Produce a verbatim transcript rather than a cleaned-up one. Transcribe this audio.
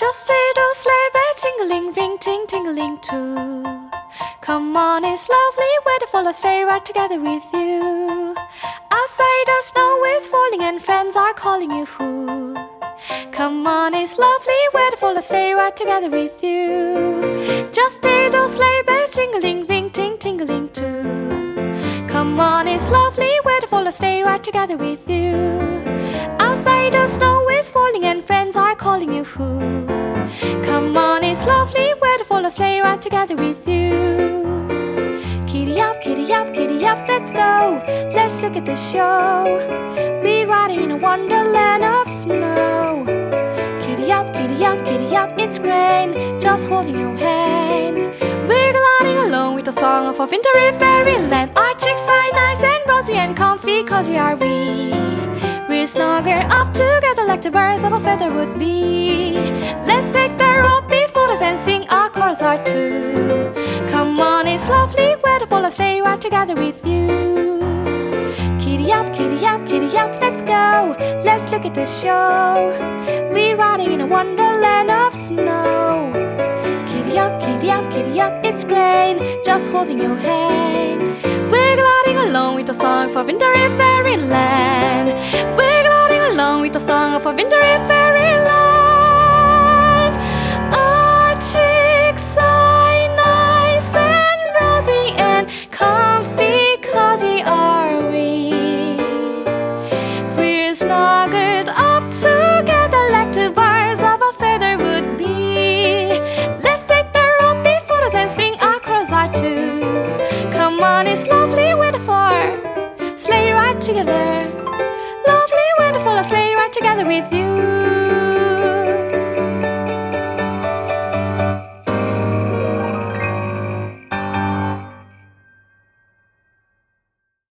Just say those sleigh bells jingling, ring, ting, tingling too. Come on, it's lovely weather for us, stay right together with you. Outside the snow is falling and friends are calling you. Come on, it's lovely weather for us, stay right together with you. Just say those sleigh bells jingling, ring, ting, tingling too. Come on, it's lovely weather for us, stay right together with you. Outside the snow is falling and friends are calling you. Come on, it's lovely weather for us, stay right together with you. Giddy up, giddy up, giddy up, let's go. Let's look at the show. We're riding in a wonderland of snow. Giddy up, giddy up, giddy up, it's great, just holding your hand. We're gliding along with the song of a wintry fairyland. Our cheeks are nice and rosy and comfy, cozy are we. We're snuggled up together like the birds of a feather would be. Let's take the rope before us and sing a chorus or two. Come on, it's lovely weather for us, stay right together with you. Giddy up, giddy up, giddy up, let's go. Let's look at the show. We're riding in a wonderland of snow. Giddy up, giddy up, giddy up, it's great, just holding your hand. We're gliding along with the song of a wintry fairyland. We're gliding along with the song of a wintry fairyland. Our cheeks are nice and rosy and comfy, cozy are we. We're snuggled up together like two birds of a feather would be. Let's take the rope before us and sing a chorus or two. Come on, it's lovely weather for sleigh ride together. Lovely weather for a sleigh ride together with you.